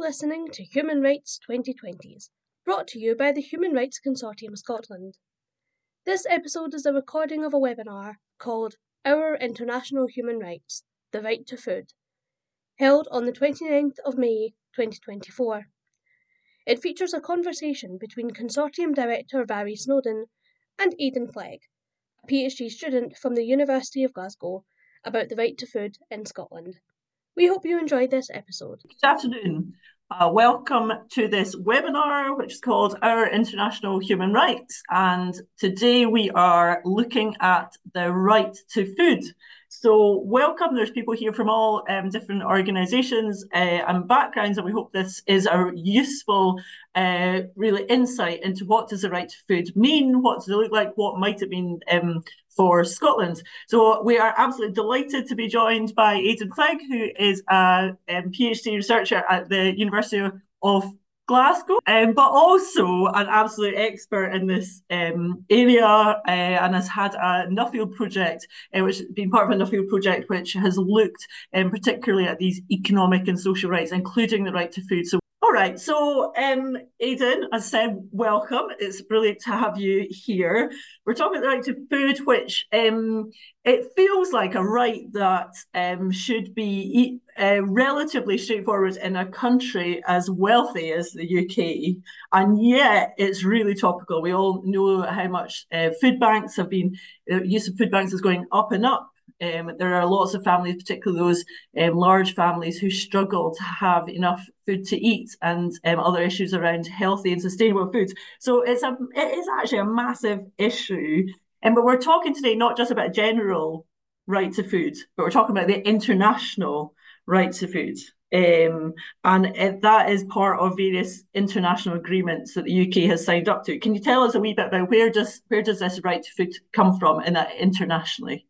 listening to Human Rights 2020s, brought to you by the Human Rights Consortium Scotland. This episode is a recording of a webinar called Our International Human Rights, The Right to Food, held on the 29th of May 2024. It features a conversation between Consortium Director Barry Snowdon and Aidan Clegg, a PhD student from the University of Glasgow, about the right to food in Scotland. We hope you enjoyed this episode. Good afternoon. Welcome to this webinar, which is called Our International Human Rights. And today we are looking at the right to food. So welcome, there's people here from all different organisations and backgrounds, and we hope this is a useful really insight into what does the right to food mean, what does it look like, what might it mean for Scotland. So we are absolutely delighted to be joined by Aidan Clegg, who is a PhD researcher at the University of Glasgow, but also an absolute expert in this area and has had a Nuffield project, which has been part of a Nuffield project, which has looked particularly at these economic and social rights, including the right to food. So all right, so Aidan, as I said, welcome. It's brilliant to have you here. We're talking about the right to food, which it feels like a right that should be relatively straightforward in a country as wealthy as the UK, and yet it's really topical. We all know how much food banks have been, the use of food banks is going up and up. There are lots of families, particularly those large families, who struggle to have enough food to eat, and other issues around healthy and sustainable foods. So it is actually a massive issue. But we're talking today not just about general right to food, but we're talking about the international right to food. And that is part of various international agreements that the UK has signed up to. Can you tell us a wee bit about where does this right to food come from internationally?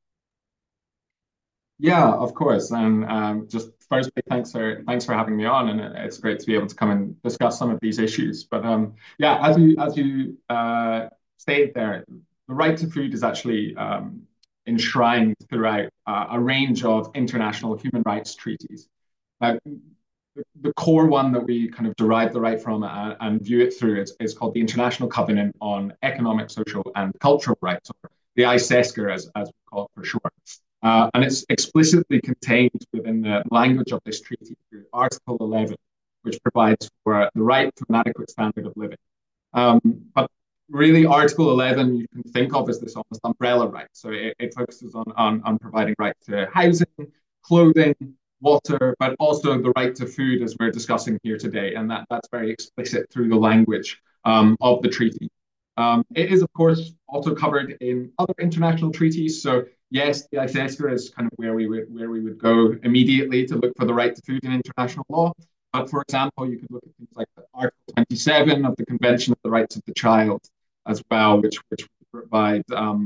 Yeah, of course. And just firstly, thanks for having me on, and it's great to be able to come and discuss some of these issues. But yeah, as you stated there, the right to food is actually enshrined throughout a range of international human rights treaties. The core one that we kind of derive the right from and view it through is called the International Covenant on Economic, Social, and Cultural Rights, or the ICESCR, as we call it for short. And it's explicitly contained within the language of this treaty through Article 11, which provides for the right to an adequate standard of living. But really, Article 11 you can think of as this almost umbrella right. So it focuses on providing right to housing, clothing, water, but also the right to food, as we're discussing here today. And that's very explicit through the language of the treaty. It is, of course, also covered in other international treaties. So yes, the ICESCR is kind of where we would go immediately to look for the right to food in international law. But for example, you could look at things like Article 27 of the Convention of the Rights of the Child as well, which would provide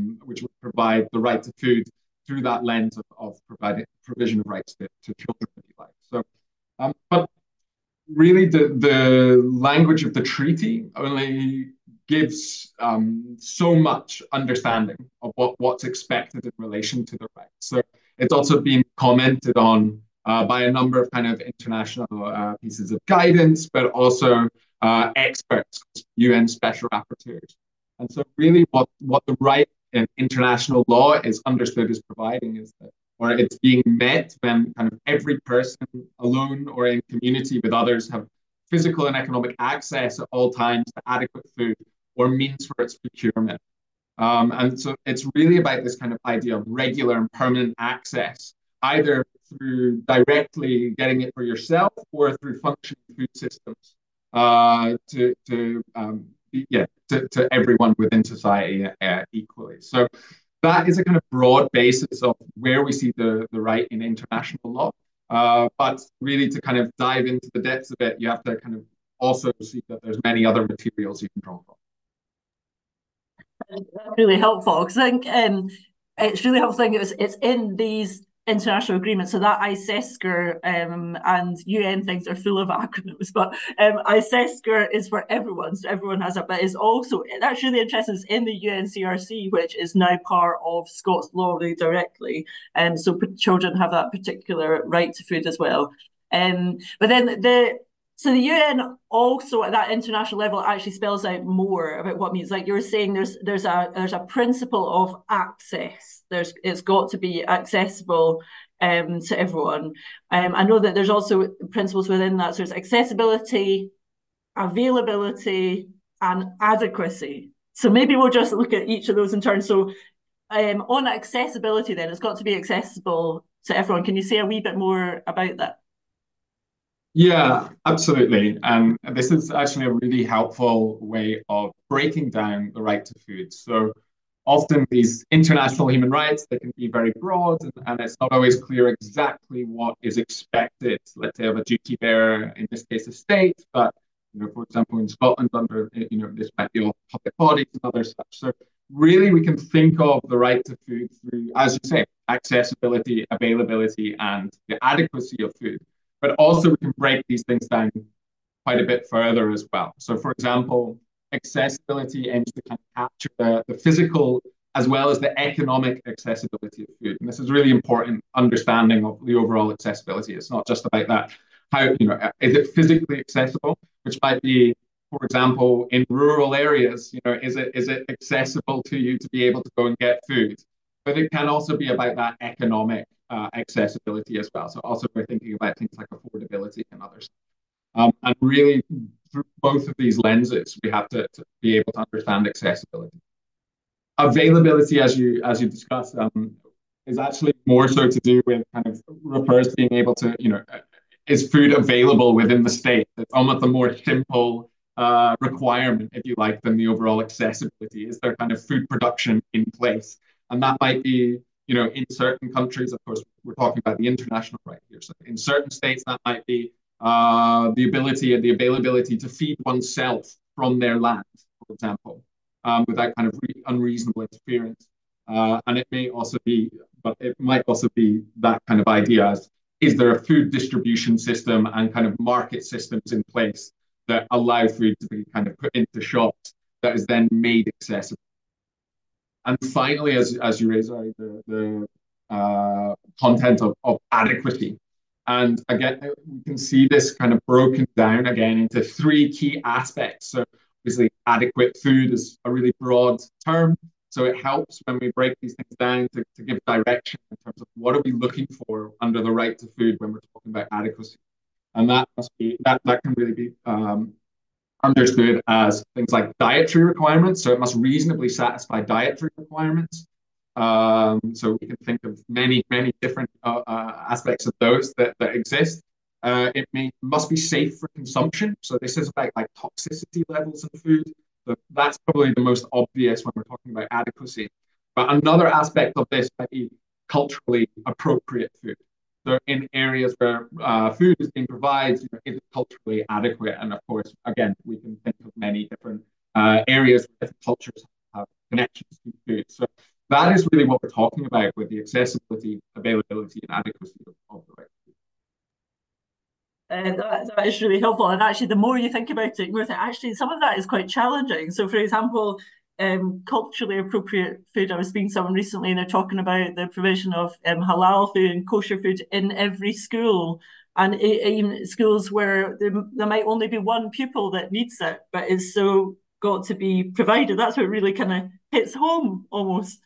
the right to food through that lens of providing provision of rights to children, if you like. So, but really, the language of the treaty only gives so much understanding of what's expected in relation to the rights. So it's also been commented on by a number of kind of international pieces of guidance, but also experts, UN special rapporteurs. And so really what the right in international law is understood as providing is that, or it's being met when kind of every person alone or in community with others have physical and economic access at all times to adequate food or means for its procurement. And so it's really about this kind of idea of regular and permanent access, either through directly getting it for yourself or through functioning food systems to everyone within society equally. So that is a kind of broad basis of where we see the right in international law. But really to kind of dive into the depths of it, you have to kind of also see that there's many other materials you can draw from. That's really helpful, because I think it's really helpful. I think it's in these international agreements. So that ICESCR and UN things are full of acronyms, but ICESCR is for everyone, so everyone has it. But it's also, that's really interesting, it's in the UNCRC, which is now part of Scots law really directly. So children have that particular right to food as well. But then So the UN also at that international level actually spells out more about what it means. Like you were saying, there's a principle of access. It's got to be accessible to everyone. I know that there's also principles within that. So there's accessibility, availability, and adequacy. So maybe we'll just look at each of those in turn. So on accessibility, then it's got to be accessible to everyone. Can you say a wee bit more about that? Yeah, absolutely. And this is actually a really helpful way of breaking down the right to food. So often these international human rights, they can be very broad and it's not always clear exactly what is expected, let's say, of a duty bearer, in this case, a state, but for example, in Scotland, under this might be all public bodies and other such. So really, we can think of the right to food through, as you say, accessibility, availability, and the adequacy of food. But also, we can break these things down quite a bit further as well. So, for example, accessibility aims to kind of capture the physical as well as the economic accessibility of food. And this is really important understanding of the overall accessibility. It's not just about that. How, is it physically accessible, which might be, for example, in rural areas, is it accessible to you to be able to go and get food? But it can also be about that economic accessibility as well. So also we're thinking about things like affordability and others. And really, through both of these lenses, we have to be able to understand accessibility. Availability, as you discussed, is actually more so to do with kind of refers to being able to, is food available within the state? It's almost a more simple requirement, if you like, than the overall accessibility. Is there kind of food production in place? And that might be, in certain countries, of course, we're talking about the international right here. So in certain states, that might be the ability and the availability to feed oneself from their land, for example, without kind of unreasonable interference. And it may also be, but it might also be that kind of idea as, is there a food distribution system and kind of market systems in place that allow food to be kind of put into shops that is then made accessible? And finally, as you raise, the content of adequacy. And again, we can see this kind of broken down again into three key aspects. So obviously, adequate food is a really broad term. So it helps when we break these things down to give direction in terms of what are we looking for under the right to food when we're talking about adequacy. And that can really be understood as things like dietary requirements. So it must reasonably satisfy dietary requirements. So we can think of many, many different aspects of those that exist. It must be safe for consumption. So this is about like toxicity levels in food. So that's probably the most obvious when we're talking about adequacy. But another aspect of this might be culturally appropriate food. So in areas where food is being provided, is it culturally adequate? And of course, again, we can think of many different areas where different cultures have connections to food. So that is really what we're talking about with the accessibility, availability, and adequacy of the right food. That is really helpful. And actually, the more you think about it, actually some of that is quite challenging. So, for example, culturally appropriate food. I was speaking to someone recently and they're talking about the provision of halal food and kosher food in every school. And even schools where there might only be one pupil that needs it, but it's so got to be provided. That's what really kind of hits home almost.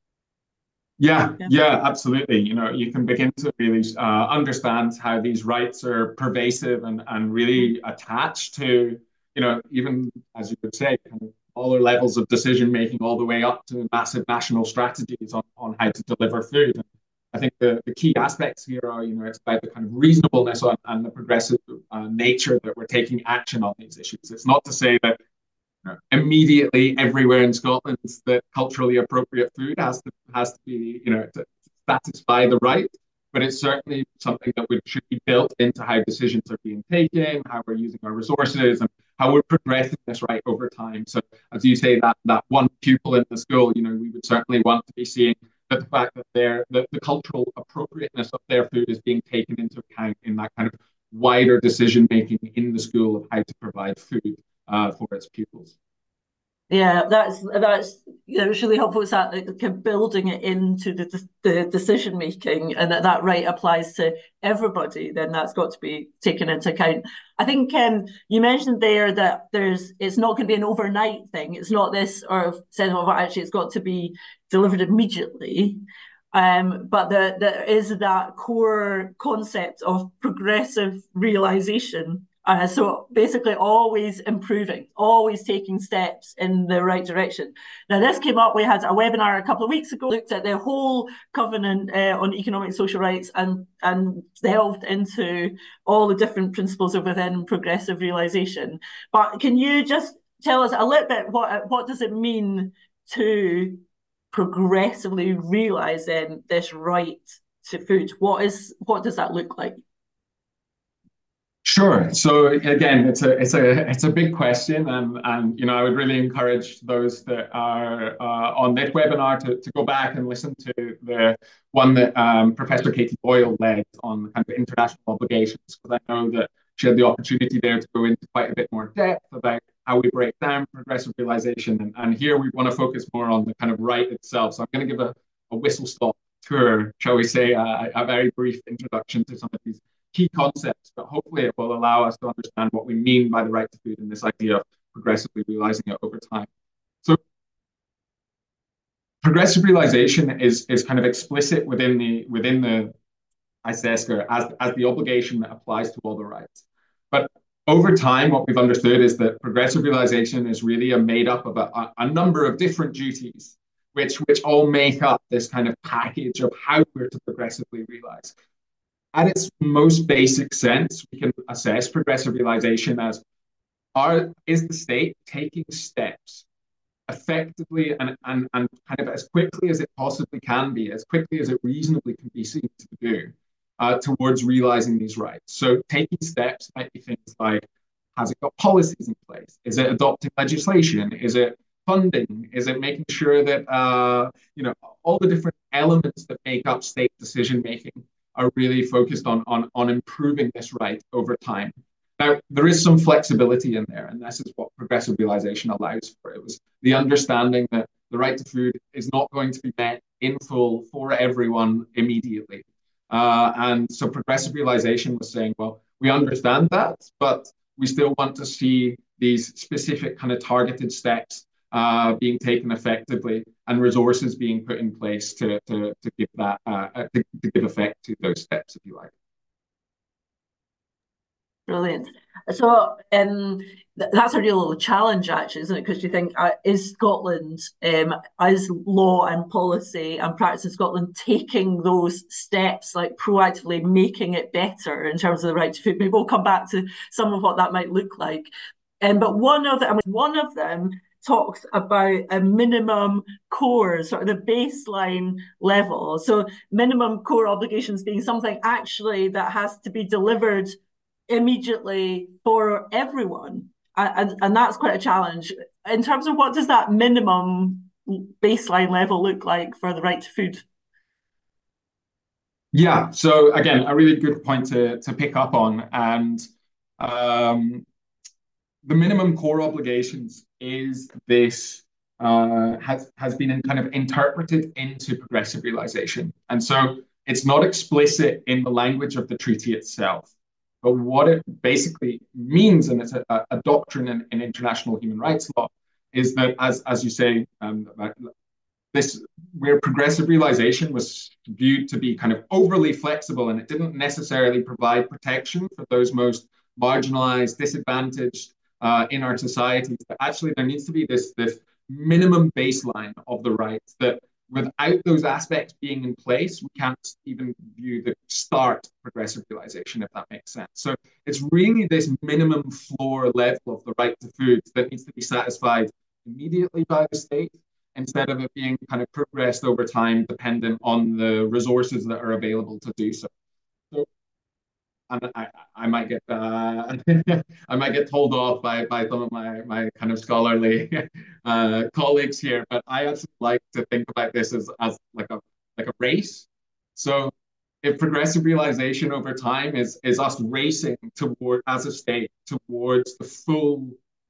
Yeah, absolutely. You can begin to really understand how these rights are pervasive and really attached to, even as you would say, kind of all levels of decision making, all the way up to massive national strategies on how to deliver food. And I think the key aspects here are, it's about the kind of reasonableness and the progressive nature that we're taking action on these issues. It's not to say that immediately everywhere in Scotland that culturally appropriate food has to be, to satisfy the right. But it's certainly something that should be built into how decisions are being taken, how we're using our resources, and how we're progressing this right over time. So, as you say, that one pupil in the school, we would certainly want to be seeing that the fact that the cultural appropriateness of their food is being taken into account in that kind of wider decision making in the school of how to provide food for its pupils. Yeah, it's really helpful. It's that kind of building it into the decision making, and that right applies to everybody. Then that's got to be taken into account. I think you mentioned there that it's not going to be an overnight thing. It's not this sort of sense of actually it's got to be delivered immediately. But there is that core concept of progressive realization. So basically, always improving, always taking steps in the right direction. Now, this came up. We had a webinar a couple of weeks ago, looked at the whole covenant on economic and social rights, and delved into all the different principles within progressive realization. But can you just tell us a little bit what does it mean to progressively realizing this right to food? What does that look like? Sure. So again, it's a big question, and I would really encourage those that are on this webinar to go back and listen to the one that Professor Katie Boyle led on kind of international obligations, because I know that she had the opportunity there to go into quite a bit more depth about how we break down progressive realization, and here we want to focus more on the kind of right itself. So I'm going to give a whistle stop tour, shall we say, a very brief introduction to some of these key concepts, but hopefully it will allow us to understand what we mean by the right to food and this idea of progressively realizing it over time. So progressive realization is kind of explicit within the ICESCR as the obligation that applies to all the rights. But over time, what we've understood is that progressive realization is really a made up of a number of different duties, which all make up this kind of package of how we're to progressively realize. At its most basic sense, we can assess progressive realization as is the state taking steps effectively and kind of as quickly as it possibly can be, as quickly as it reasonably can be seen to do towards realizing these rights. So taking steps might be things like, has it got policies in place? Is it adopting legislation? Is it funding? Is it making sure that all the different elements that make up state decision making are really focused on improving this right over time? Now, there is some flexibility in there, and this is what progressive realization allows for. It was the understanding that the right to food is not going to be met in full for everyone immediately. And so progressive realization was saying, well, we understand that, but we still want to see these specific kind of targeted steps being taken effectively and resources being put in place to give that to give effect to those steps, if you like. Brilliant. So that's a real challenge, actually, isn't it? Because you think, is Scotland, as law and policy and practice in Scotland, taking those steps, like proactively making it better in terms of the right to food? Maybe we'll come back to some of what that might look like. But one of them talks about a minimum core, sort of the baseline level. So minimum core obligations being something actually that has to be delivered immediately for everyone, and that's quite a challenge in terms of what does that minimum baseline level look like for the right to food. Yeah, so again, a really good point to pick up on, and the minimum core obligations is this has been kind of interpreted into progressive realization, and so it's not explicit in the language of the treaty itself. But what it basically means, and it's a doctrine in international human rights law, is that, as you say, where progressive realization was viewed to be kind of overly flexible and it didn't necessarily provide protection for those most marginalized, disadvantaged in our societies, but actually there needs to be this minimum baseline of the rights that without those aspects being in place, we can't even view the start progressive realization, if that makes sense. So it's really this minimum floor level of the right to food that needs to be satisfied immediately by the state, instead of it being kind of progressed over time, dependent on the resources that are available to do so. And I might get I might get told off by some of my kind of scholarly colleagues here, but I actually like to think about this as like a race. So if progressive realization over time is us racing toward as a state towards the full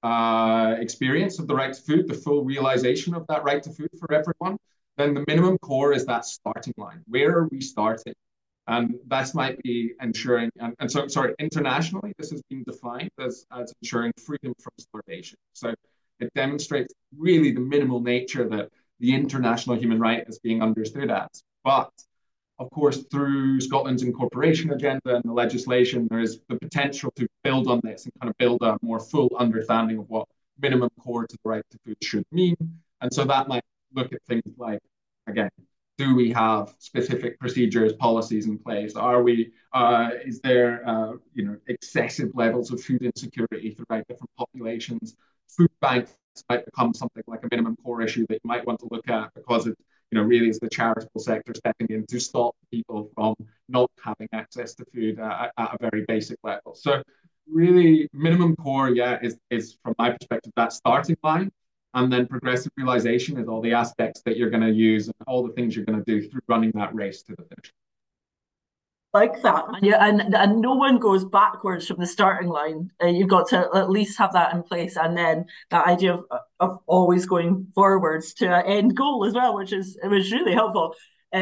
experience of the right to food, the full realization of that right to food for everyone, then the minimum core is that starting line. Where are we starting? And that might be ensuring, and so, sorry, internationally, this has been defined as ensuring freedom from starvation. So it demonstrates really the minimal nature that the international human right is being understood as. But of course, through Scotland's incorporation agenda and the legislation, there is the potential to build on this and kind of build a more full understanding of what minimum core to the right to food should mean. And so that might look at things like, again, do we have specific procedures, policies in place? Are we? Is there, excessive levels of food insecurity throughout different populations? Food banks might become something like a minimum core issue that you might want to look at because it, really is the charitable sector stepping in to stop people from not having access to food at a very basic level. So really minimum core, is from my perspective, that starting line. And then progressive realization is all the aspects that you're going to use and all the things you're going to do through running that race to the finish. Like that, and no one goes backwards from the starting line. You've got to at least have that in place, and then that idea of always going forwards to an end goal as well, which was really helpful.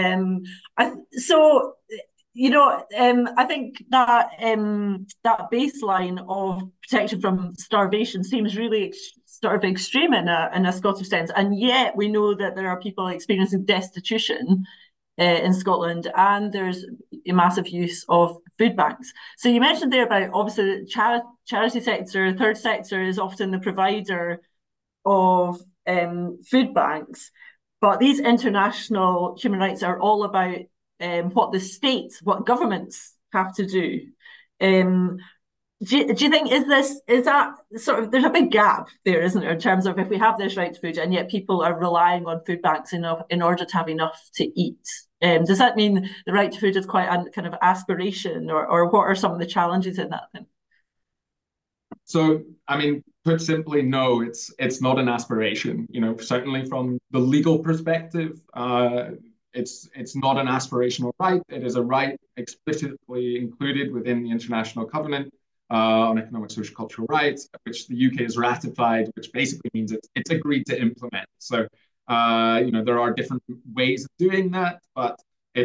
So I think that that baseline of protection from starvation seems really sort of extreme in a Scottish sense, and yet we know that there are people experiencing destitution in Scotland, and there's a massive use of food banks. So you mentioned there about obviously the charity sector, third sector is often the provider of food banks, but these international human rights are all about what the states, what governments have to do. Do you think is that sort of, there's a big gap there, isn't there, in terms of if we have this right to food and yet people are relying on food banks in order to have enough to eat? Does that mean the right to food is quite a kind of aspiration, or what are some of the challenges in that then? So, I mean, put simply, no, it's not an aspiration. Certainly from the legal perspective, it's not an aspirational right. It is a right explicitly included within the International Covenant on Economic, Social, Cultural Rights, which the UK has ratified, which basically means it's agreed to implement. So, there are different ways of doing that, but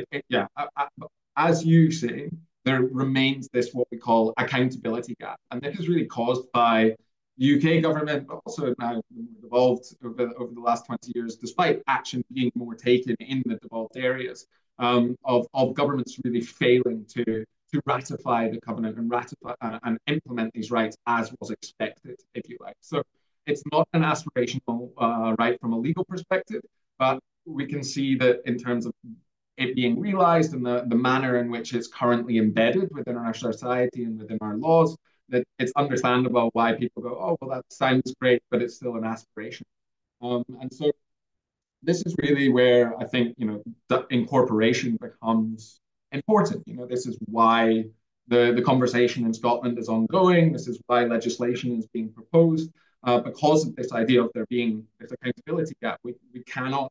as you say, there remains this what we call accountability gap, and this is really caused by the UK government, but also now evolved over the last 20 years, despite action being more taken in the devolved areas, of governments really failing to ratify the covenant and ratify and implement these rights as was expected, if you like. So it's not an aspirational right from a legal perspective, but we can see that in terms of it being realized and the manner in which it's currently embedded within our society and within our laws, that it's understandable why people go, oh, well, that sounds great, but it's still an aspiration. And so this is really where I think, the incorporation becomes important. This is why the conversation in Scotland is ongoing. This is why legislation is being proposed, because of this idea of there being this accountability gap. We cannot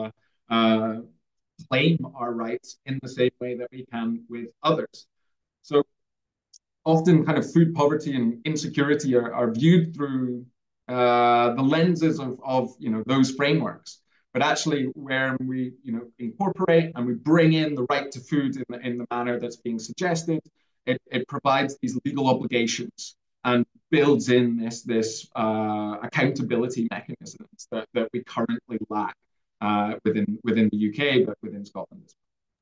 claim our rights in the same way that we can with others. So often kind of food poverty and insecurity are viewed through the lenses of those frameworks. But actually, where we incorporate and we bring in the right to food in the manner that's being suggested, it provides these legal obligations and builds in this accountability mechanisms that we currently lack within the UK, but within Scotland as well.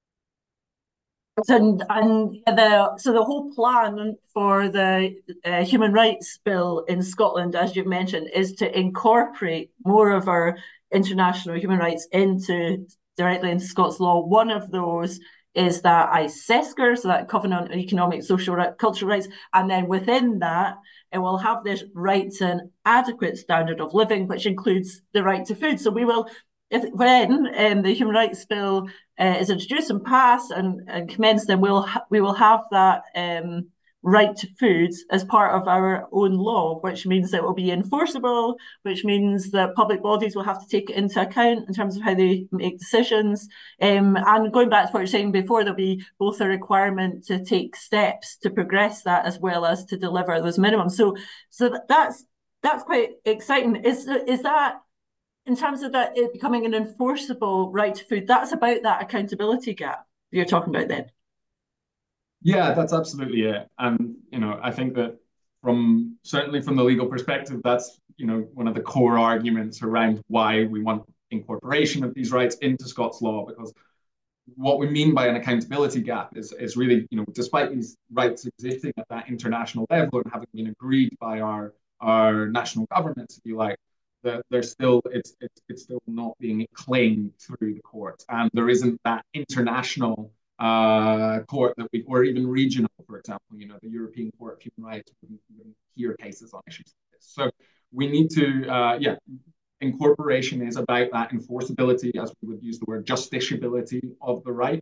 So the whole plan for the human rights bill in Scotland, as you've mentioned, is to incorporate more of our international human rights directly into Scots law. One of those is that ICESCR, so that Covenant on Economic, Social, Cultural Rights, and then within that, it will have this right to an adequate standard of living, which includes the right to food. So we will, when the human rights bill is introduced and passed and commenced, then we will have that right to food as part of our own law, which means that it will be enforceable, which means that public bodies will have to take it into account in terms of how they make decisions. And going back to what you're saying before, there'll be both a requirement to take steps to progress that as well as to deliver those minimums. So That's quite exciting. Is that, in terms of that it becoming an enforceable right to food, that's about that accountability gap you're talking about then? Yeah, that's absolutely it. And I think that certainly from the legal perspective, that's one of the core arguments around why we want incorporation of these rights into Scots law, because what we mean by an accountability gap is really, despite these rights existing at that international level and having been agreed by our national governments, if you like, that there's still it's still not being claimed through the courts, and there isn't that international court that we, or even regional, for example, the European Court of Human Rights wouldn't hear cases on issues like this. So we need to, incorporation is about that enforceability, as we would use the word justiciability of the right.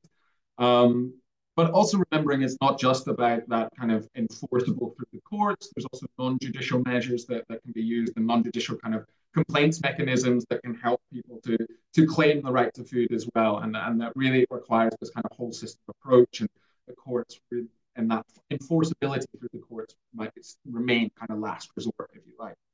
But also remembering it's not just about that kind of enforceable through the courts. There's also non-judicial measures that can be used, and non-judicial kind of complaints mechanisms that can help people to claim the right to food as well. And that really requires this kind of whole system approach, and the courts and that enforceability through the courts might remain kind of last resort, if you like.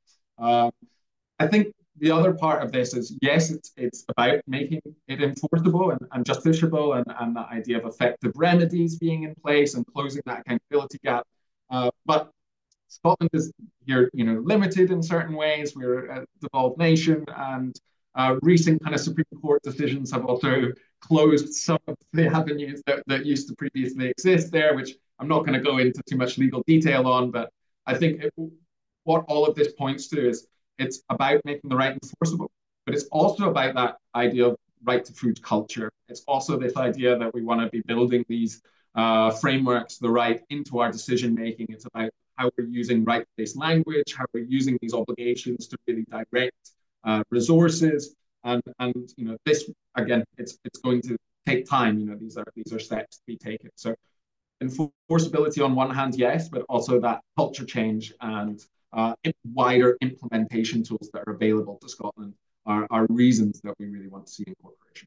I think the other part of this is, yes, it's about making it enforceable and justiciable, and that idea of effective remedies being in place and closing that accountability gap. But Scotland is here, limited in certain ways. We're a devolved nation, and recent kind of Supreme Court decisions have also closed some of the avenues that used to previously exist there, which I'm not going to go into too much legal detail on. But I think what all of this points to is it's about making the right enforceable, but it's also about that idea of right to food culture. It's also this idea that we want to be building these frameworks, the right, into our decision making. It's about how we're using right-based language, how we're using these obligations to really direct resources, and this again, it's going to take time. These are steps to be taken. So enforceability on one hand, yes, but also that culture change and wider implementation tools that are available to Scotland are reasons that we really want to see incorporation.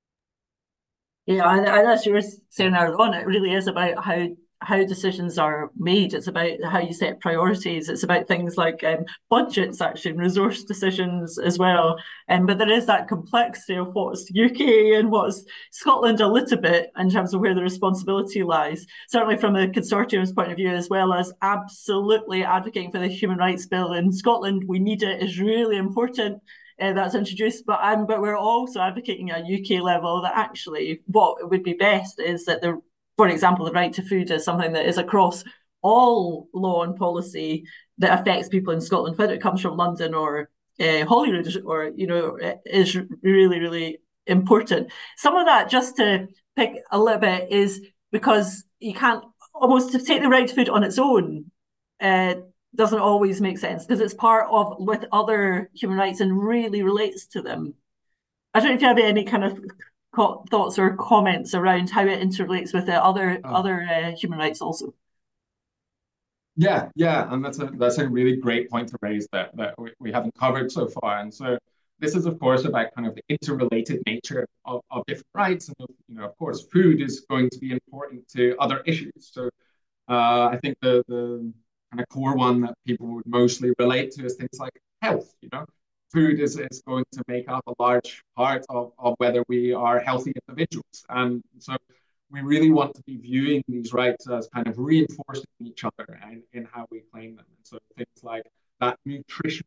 Yeah, and as you were saying earlier on, it really is about how decisions are made. It's about how you set priorities. It's about things like budgets, actually, and resource decisions as well. But there is that complexity of what's UK and what's Scotland a little bit in terms of where the responsibility lies. Certainly from a consortium's point of view, as well as absolutely advocating for the Human Rights Bill in Scotland. We need it, is really important. That's introduced, but we're also advocating at a UK level that actually what would be best is that for example, the right to food is something that is across all law and policy that affects people in Scotland, whether it comes from London or Holyrood, or is really, really important. Some of that, just to pick a little bit, is because you can't almost to take the right to food on its own. Doesn't always make sense because it's part of with other human rights and really relates to them. I don't know if you have any kind of thoughts or comments around how it interrelates with the other human rights also. Yeah, and that's a really great point to raise that we haven't covered so far. And so this is, of course, about kind of the interrelated nature of different rights, and of course, food is going to be important to other issues. So I think the kind of core one that people would mostly relate to is things like health. Food is going to make up a large part of whether we are healthy individuals. And so we really want to be viewing these rights as kind of reinforcing each other in how we claim them. And so things like that nutritional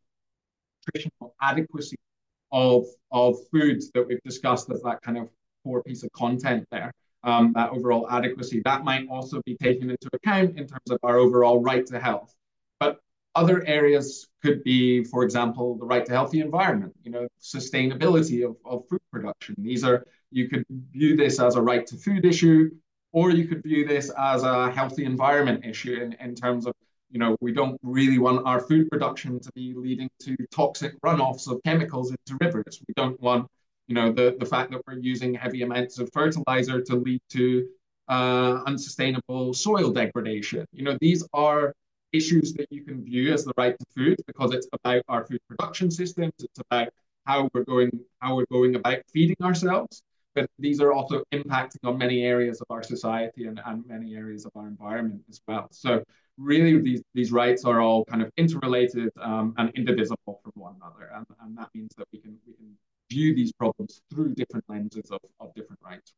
adequacy of foods that we've discussed as that kind of core piece of content there, that overall adequacy, that might also be taken into account in terms of our overall right to health. But other areas could be, for example, the right to healthy environment, sustainability of food production. You could view this as a right to food issue, or you could view this as a healthy environment issue in terms of, we don't really want our food production to be leading to toxic runoffs of chemicals into rivers. We don't want, the fact that we're using heavy amounts of fertilizer to lead to unsustainable soil degradation. These are issues that you can view as the right to food because it's about our food production systems. It's about how we're going about feeding ourselves. but these are also impacting on many areas of our society and many areas of our environment as well. So really, these rights are all kind of interrelated and indivisible from one another, and that means that we can view these problems through different lenses of different rights.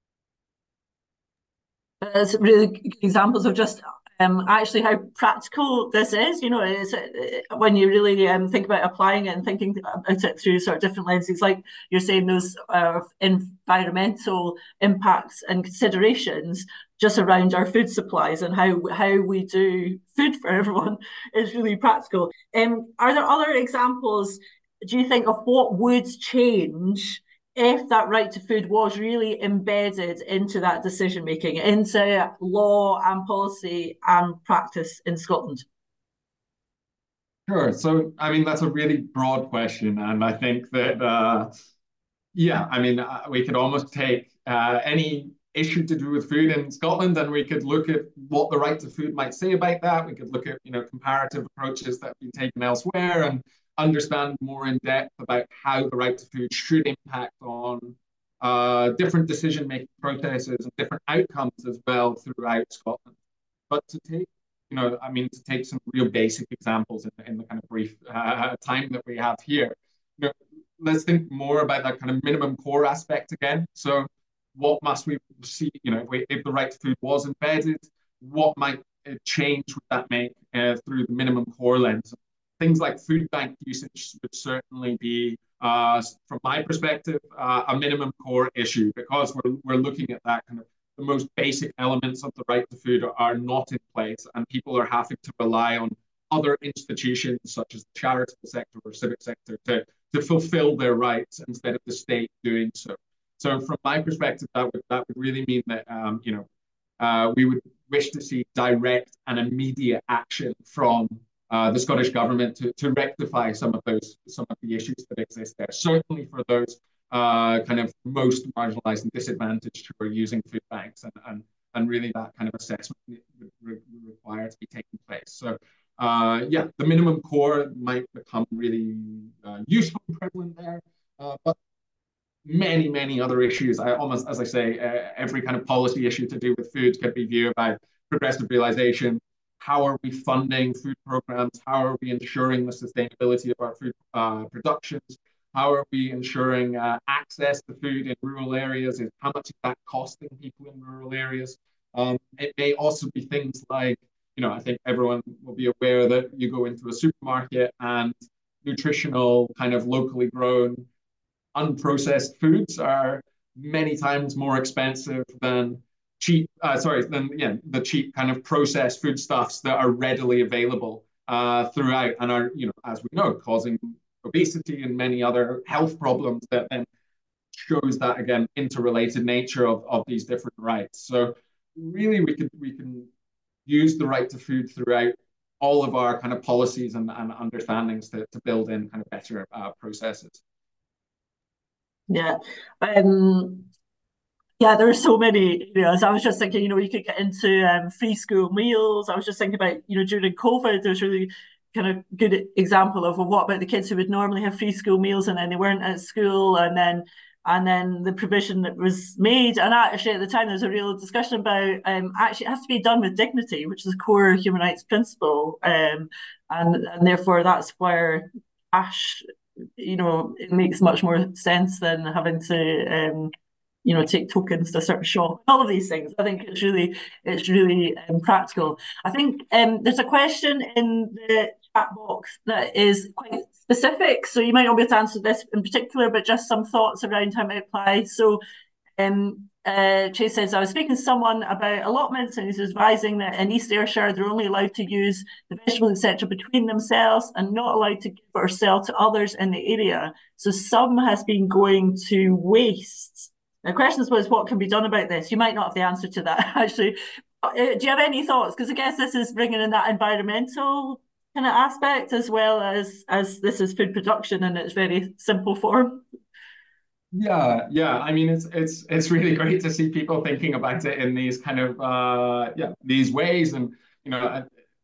It's really good examples of just actually how practical this is. You know, it's when you really think about applying it and thinking about it through sort of different lenses, like you're saying, those environmental impacts and considerations just around our food supplies and how we do food for everyone is really practical. Are there other examples, do you think, of what would change if that right to food was really embedded into that decision making, into law and policy and practice in Scotland? Sure. So, I mean, that's a really broad question. And I think that, yeah, I mean, we could almost take any issue to do with food in Scotland and we could look at what the right to food might say about that. We could look at, comparative approaches that have been taken elsewhere and understand more in depth about how the right to food should impact on different decision-making processes and different outcomes as well throughout Scotland. But to take, to take some real basic examples in the kind of brief time that we have here, let's think more about that kind of minimum core aspect again. So what must we see, if the right to food was embedded, what might change would that make through the minimum core lens? Things like food bank usage would certainly be, from my perspective, a minimum core issue because we're looking at that kind of the most basic elements of the right to food are not in place and people are having to rely on other institutions such as the charitable sector or civic sector to fulfill their rights instead of the state doing so. So from my perspective, that would really mean that, we would wish to see direct and immediate action from the Scottish government to rectify some of the issues that exist there. Certainly for those kind of most marginalised and disadvantaged who are using food banks, and really that kind of assessment would require to be taking place. So yeah, the minimum core might become really useful and prevalent there, but many other issues. As I say, every kind of policy issue to do with food could be viewed by progressive realization. How are we funding food programs? How are we ensuring the sustainability of our food productions? How are we ensuring access to food in rural areas? And how much is that costing people in rural areas? It may also be things like, I think everyone will be aware that you go into a supermarket and nutritional, kind of locally grown, unprocessed foods are many times more expensive than the cheap kind of processed foodstuffs that are readily available throughout and are, as we know, causing obesity and many other health problems that then shows that, again, interrelated nature of these different rights. So really we can use the right to food throughout all of our kind of policies and understandings to build in kind of better processes. Yeah. Yeah, there are so many areas. I was just thinking, you could get into free school meals. I was just thinking about, during COVID, there's really kind of good example of, well, what about the kids who would normally have free school meals and then they weren't at school, and then the provision that was made. And actually at the time there was a real discussion about actually it has to be done with dignity, which is a core human rights principle, and therefore that's where cash, it makes much more sense than having to take tokens to a certain shop. All of these things, I think it's really practical. I think there's a question in the chat box that is quite specific, so you might not be able to answer this in particular, but just some thoughts around how it applies. So Chase says, I was speaking to someone about allotments and he's advising that in East Ayrshire they're only allowed to use the vegetables, etc., between themselves and not allowed to give or sell to others in the area. So some has been going to waste. The question was, what can be done about this? You might not have the answer to that, actually. Do you have any thoughts? Because I guess this is bringing in that environmental kind of aspect as well as this is food production in its very simple form. Yeah. I mean, it's really great to see people thinking about it in these kind of these ways, and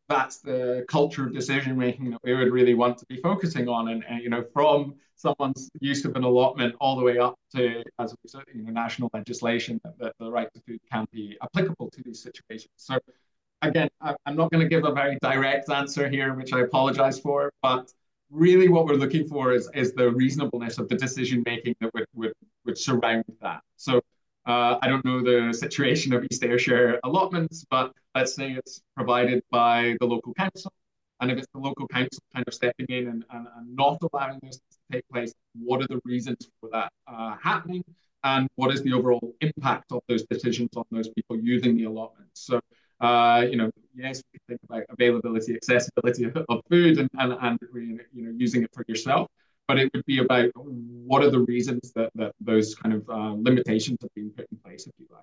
that's the culture of decision making that we would really want to be focusing on. And from someone's use of an allotment all the way up to, as we said, national legislation that the right to food can be applicable to these situations. So again, I'm not going to give a very direct answer here, which I apologize for, but really what we're looking for is the reasonableness of the decision making that would surround that. So I don't know the situation of East Ayrshire allotments, but let's say it's provided by the local council. And if it's the local council kind of stepping in and not allowing this to take place, what are the reasons for that happening? And what is the overall impact of those decisions on those people using the allotments? So, yes, we can think about availability, accessibility of food and using it for yourself. But it would be about what are the reasons that those kind of limitations have been put in place, if you like,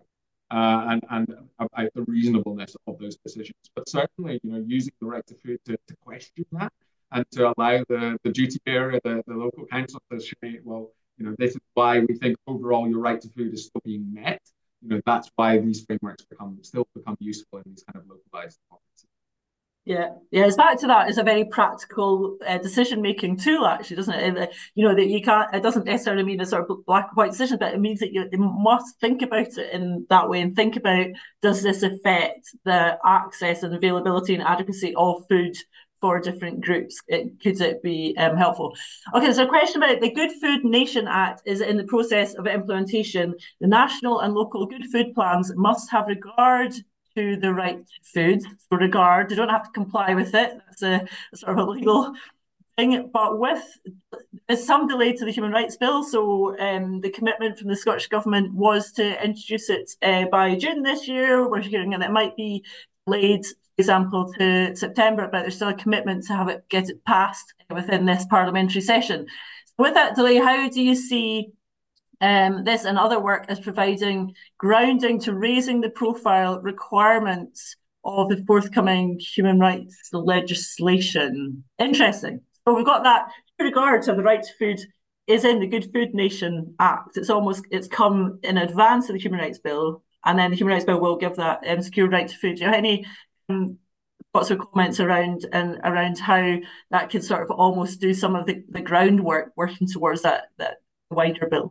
and about the reasonableness of those decisions. But certainly, using the right to food to question that and to allow the duty bearer, the local council to say, well, this is why we think overall your right to food is still being met. That's why these frameworks still become useful in these kind of localized topics. Yeah, it's back to that. It's a very practical decision-making tool, actually, doesn't it? That you can't. It doesn't necessarily mean a sort of black and white decision, but it means that you must think about it in that way and think about, does this affect the access and availability and adequacy of food for different groups? Could it be helpful? Okay, so a question about the Good Food Nation Act is in the process of implementation. The national and local good food plans must have regard to the right to food. So regard, they don't have to comply with it. That's a sort of a legal thing. But with some delay to the Human Rights Bill, so the commitment from the Scottish Government was to introduce it by June this year. We're hearing that it might be delayed, for example, to September, but there's still a commitment to get it passed within this parliamentary session. With that delay, how do you see this and other work as providing grounding to raising the profile requirements of the forthcoming human rights legislation? Interesting. So we've got that regard to the right to food is in the Good Food Nation Act. It's come in advance of the Human Rights Bill, and then the Human Rights Bill will give that secure right to food. Do you have any thoughts or comments around how that could sort of almost do some of the groundwork working towards that wider bill?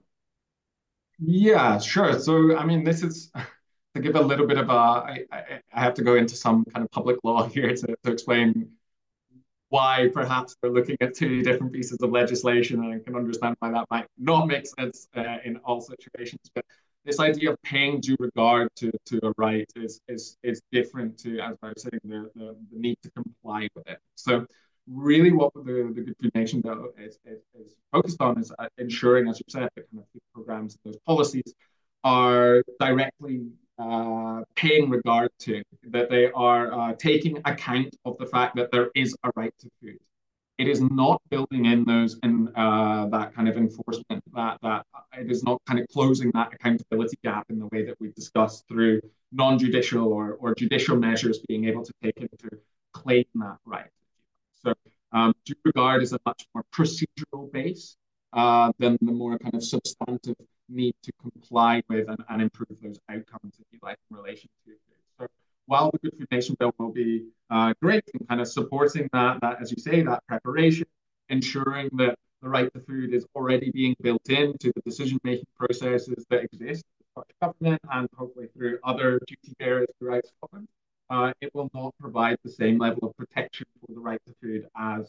Yeah, sure. So, I mean, this is to give a little bit of I have to go into some kind of public law here to explain why perhaps we're looking at two different pieces of legislation, and I can understand why that might not make sense in all situations. But this idea of paying due regard to a right is different to, as I was saying, the need to comply with it. So really what the Good Food Nation Bill is focused on is ensuring, as you said, the kind of food programs, those policies are directly paying regard to, that they are taking account of the fact that there is a right to food. It is not building in that kind of enforcement, that it is not kind of closing that accountability gap in the way that we've discussed through non-judicial or judicial measures being able to take into claim that right. So due regard is a much more procedural base than the more kind of substantive need to comply with and improve those outcomes, if you like, in relation to food. So while the Good Food Nation Bill will be great in kind of supporting that, as you say, that preparation, ensuring that the right to food is already being built into the decision-making processes that exist in the Scottish Government and hopefully through other duty bearers throughout Scotland, it will not provide the same level of protection for the right to food as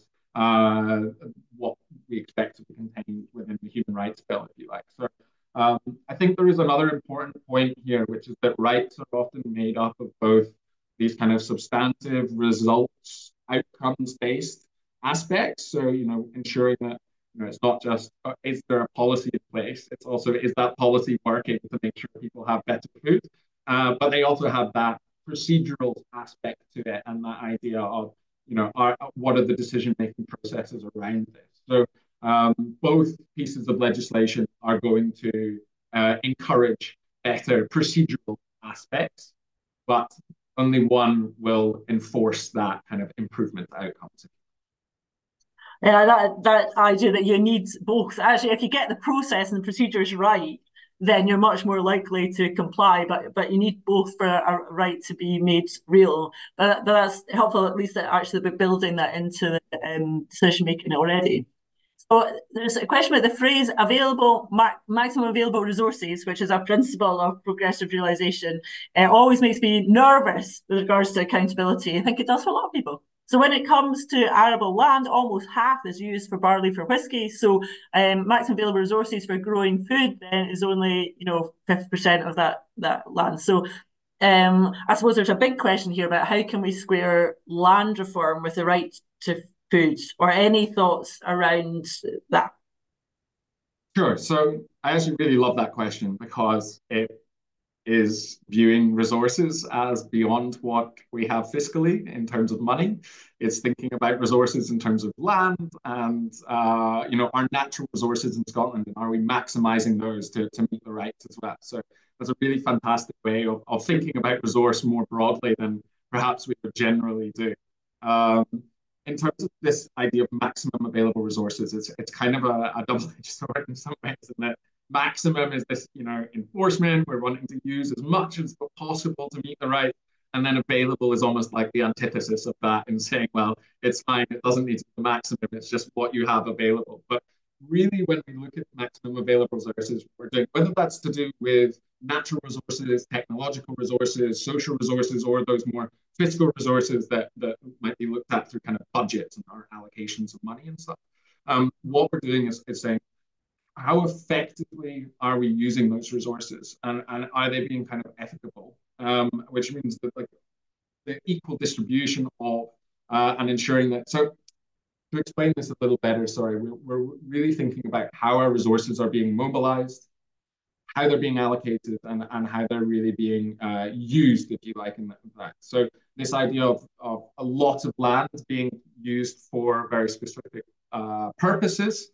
what we expect to be contained within the Human Rights Bill, if you like. So I think there is another important point here, which is that rights are often made up of both these kind of substantive results, outcomes-based aspects. So, ensuring that it's not just is there a policy in place, it's also is that policy working to make sure people have better food, but they also have that procedural aspect to it and that idea of what are the decision-making processes around this. So both pieces of legislation are going to encourage better procedural aspects, but only one will enforce that kind of improvement outcomes. Yeah, that idea that you need both. Actually, if you get the process and the procedures right, then you're much more likely to comply. But you need both for a right to be made real. But that's helpful, at least that actually we're building that into the decision making already. So there's a question about the phrase maximum available resources, which is a principle of progressive realisation. It always makes me nervous with regards to accountability. I think it does for a lot of people. So when it comes to arable land, almost half is used for barley for whiskey. So maximum available resources for growing food then is only 50% of that land. So I suppose there's a big question here about how can we square land reform with the right to food, or any thoughts around that? Sure. So I actually really love that question because it is viewing resources as beyond what we have fiscally in terms of money. It's thinking about resources in terms of land and our natural resources in Scotland, and are we maximising those to meet the rights as well? So that's a really fantastic way of thinking about resource more broadly than perhaps we would generally do. In terms of this idea of maximum available resources, it's kind of a double-edged sword in some ways, in that maximum is this, enforcement. We're wanting to use as much as possible to meet the right. And then available is almost like the antithesis of that, in saying, well, it's fine. It doesn't need to be the maximum. It's just what you have available. But really, when we look at maximum available resources, we're doing, whether that's to do with natural resources, technological resources, social resources, or those more fiscal resources that might be looked at through kind of budgets and our allocations of money and stuff. What we're doing is saying, how effectively are we using those resources, and are they being kind of ethical, which means that like the equal distribution of and ensuring that. So to explain this a little better, sorry, we're really thinking about how our resources are being mobilized, how they're being allocated, and how they're really being used, if you like, in that. So this idea of a lot of land being used for very specific purposes,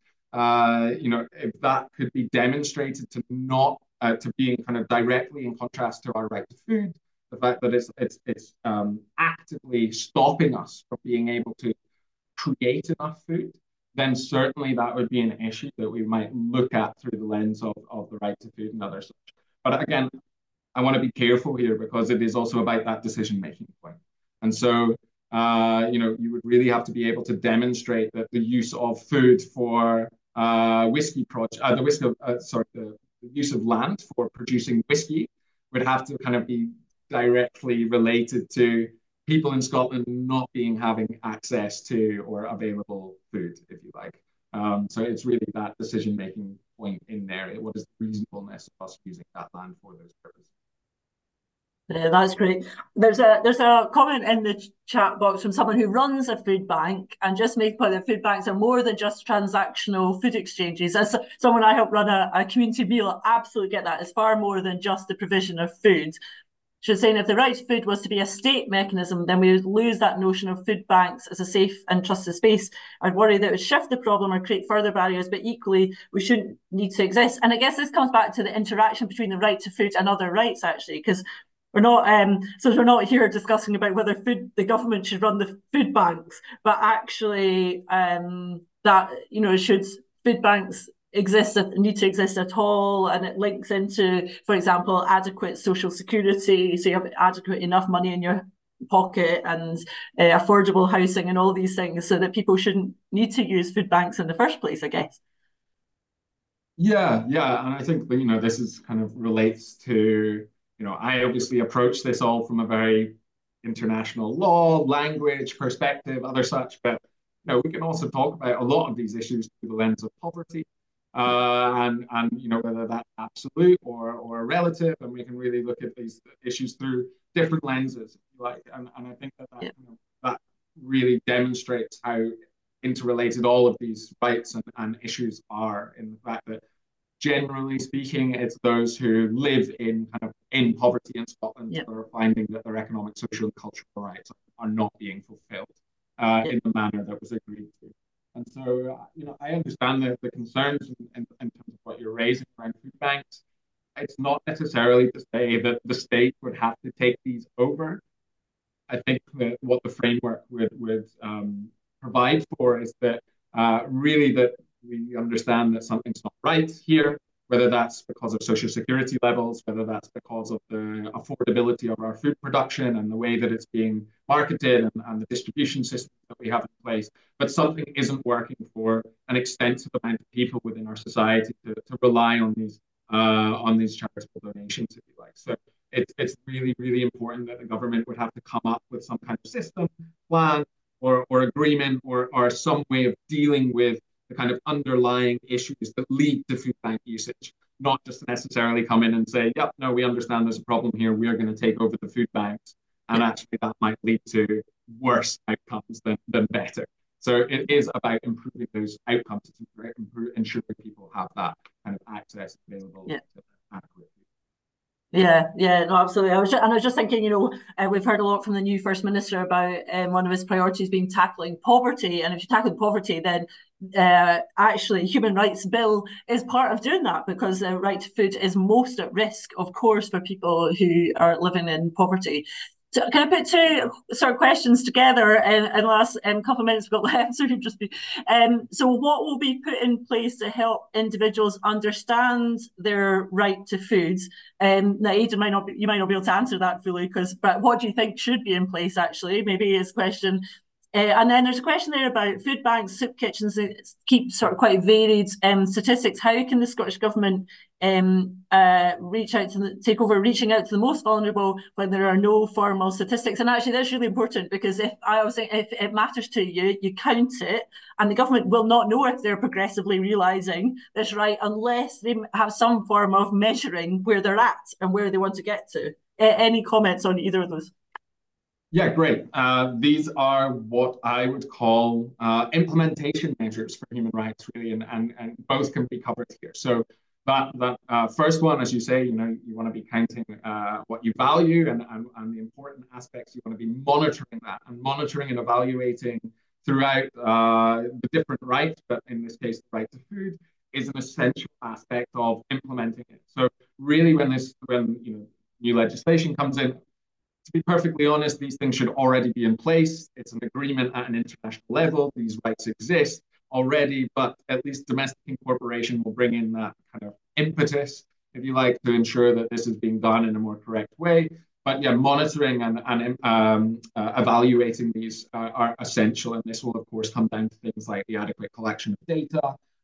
if that could be demonstrated to not to being kind of directly in contrast to our right to food, the fact that it's actively stopping us from being able to create enough food, then certainly that would be an issue that we might look at through the lens of the right to food and other such. But again, I want to be careful here because it is also about that decision-making point. And so, you would really have to be able to demonstrate that the use of food for the use of land for producing whiskey would have to kind of be directly related to people in Scotland not having access to or available food, if you like. So it's really that decision-making point in there. What is the reasonableness of us using that land for those purposes? Yeah, that's great. There's a comment in the chat box from someone who runs a food bank and just made point that food banks are more than just transactional food exchanges. As someone I help run a community meal, I absolutely get that. It's far more than just the provision of food. She's saying if the right to food was to be a state mechanism, then we would lose that notion of food banks as a safe and trusted space. I'd worry that it would shift the problem or create further barriers, but equally, we shouldn't need to exist. And I guess this comes back to the interaction between the right to food and other rights, actually, because we're not here discussing about whether the government should run the food banks, but actually should food banks need to exist at all, and it links into, for example, adequate social security, so you have adequate enough money in your pocket, and affordable housing and all these things, so that people shouldn't need to use food banks in the first place, I guess. Yeah, and I think that, this is kind of relates to, I obviously approach this all from a very international law, language perspective, other such, but we can also talk about a lot of these issues through the lens of poverty, and whether that's absolute or relative, and we can really look at these issues through different lenses, and I think that really demonstrates how interrelated all of these rights and issues are, in the fact that generally speaking, it's those who live in poverty in Scotland that are finding that their economic, social, and cultural rights are not being fulfilled in the manner that was agreed to. And so, I understand the concerns in terms of what you're raising around food banks. It's not necessarily to say that the state would have to take these over. I think that what the framework would provide for is that really that we understand that something's not right here, whether that's because of social security levels, whether that's because of the affordability of our food production and the way that it's being marketed and the distribution system that we have in place. But something isn't working for an extensive amount of people within our society to rely on these charitable donations, if you like. So it's really, really important that the government would have to come up with some kind of system, plan, or agreement, or some way of dealing with the kind of underlying issues that lead to food bank usage, not just necessarily come in and say, yep, no, we understand there's a problem here, we're going to take over the food banks. And actually that might lead to worse outcomes than better. So it is about improving those outcomes, ensuring people have that kind of access available to adequate. Yeah, no, absolutely. I was just thinking, we've heard a lot from the new First Minister about one of his priorities being tackling poverty. And if you tackle poverty, then actually human rights bill is part of doing that, because the right to food is most at risk, of course, for people who are living in poverty. So can I put two sort of questions together in last couple of minutes we've got left? So so what will be put in place to help individuals understand their right to food? Now, Aidan, you might not be able to answer that fully, but what do you think should be in place? Actually, maybe is question. And then there's a question there about food banks, soup kitchens. Keep sort of quite varied statistics. How can the Scottish Government reaching out to the most vulnerable when there are no formal statistics? And actually, that's really important, because if it matters to you, you count it, and the government will not know if they're progressively realising this right unless they have some form of measuring where they're at and where they want to get to. Any comments on either of those? Yeah, great. These are what I would call implementation measures for human rights, really, and both can be covered here. So that first one, as you say, you want to be counting what you value and the important aspects. You want to be monitoring that and monitoring and evaluating throughout the different rights, but in this case, the right to food is an essential aspect of implementing it. So really, when new legislation comes in, to be perfectly honest, these things should already be in place. It's an agreement at an international level. These rights exist already, but at least domestic incorporation will bring in that kind of impetus, if you like, to ensure that this is being done in a more correct way. But yeah, monitoring and evaluating these are essential. And this will, of course, come down to things like the adequate collection of data,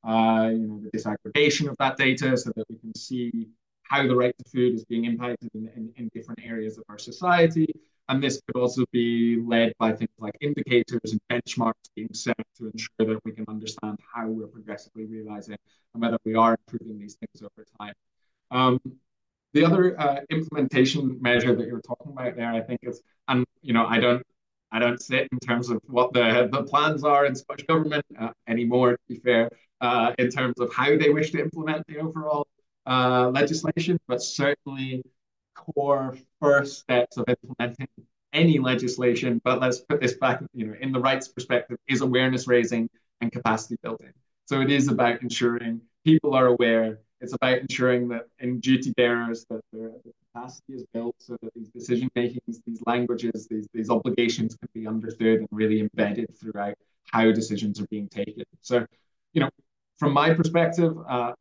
the disaggregation of that data so that we can see how the right to food is being impacted in different areas of our society. And this could also be led by things like indicators and benchmarks being set to ensure that we can understand how we're progressively realizing and whether we are improving these things over time. The other implementation measure that you're talking about there, I think is, and I don't sit in terms of what the plans are in Scottish Government anymore, to be fair, in terms of how they wish to implement the overall legislation, but certainly core first steps of implementing any legislation, but let's put this back, in the rights perspective, is awareness raising and capacity building. So it is about ensuring people are aware. It's about ensuring that in duty bearers that the capacity is built so that these decision makings, these languages, these obligations can be understood and really embedded throughout how decisions are being taken. So, from my perspective,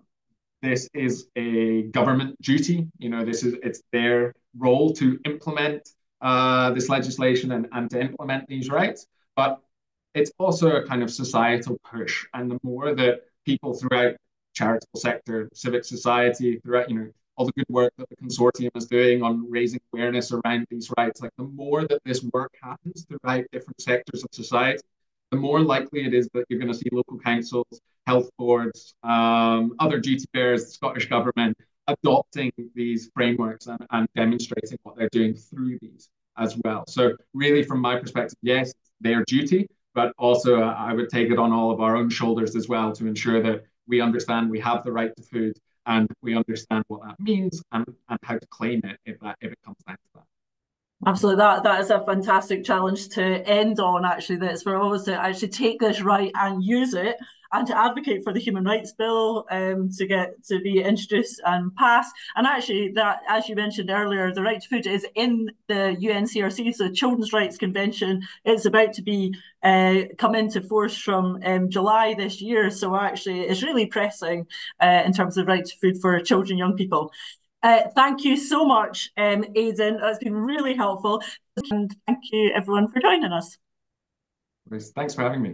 this is a government duty. It's their role to implement this legislation and to implement these rights. But it's also a kind of societal push. And the more that people throughout charitable sector, civic society, throughout, all the good work that the consortium is doing on raising awareness around these rights, like the more that this work happens throughout different sectors of society, the more likely it is that you're going to see local councils, health boards, other duty bearers, the Scottish Government adopting these frameworks and demonstrating what they're doing through these as well. So really, from my perspective, yes, their duty, but also I would take it on all of our own shoulders as well to ensure that we understand we have the right to food and we understand what that means and how to claim it if it comes down to that. Absolutely, that is a fantastic challenge to end on. Actually, that's for us to actually take this right and use it, and to advocate for the Human Rights Bill to get to be introduced and passed. And actually, that, as you mentioned earlier, the right to food is in the UNCRC, so the Children's Rights Convention. It's about to be come into force from July this year. So actually, it's really pressing in terms of right to food for children, young people. Thank you so much, Aidan. That's been really helpful. And thank you, everyone, for joining us. Thanks for having me.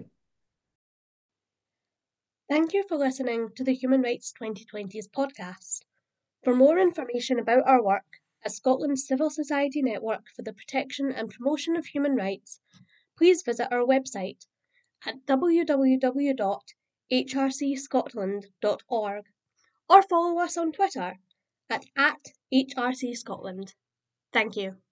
Thank you for listening to the Human Rights 2020s podcast. For more information about our work as Scotland's civil society network for the protection and promotion of human rights, please visit our website at www.hrcscotland.org or follow us on Twitter at @HRC Scotland. Thank you.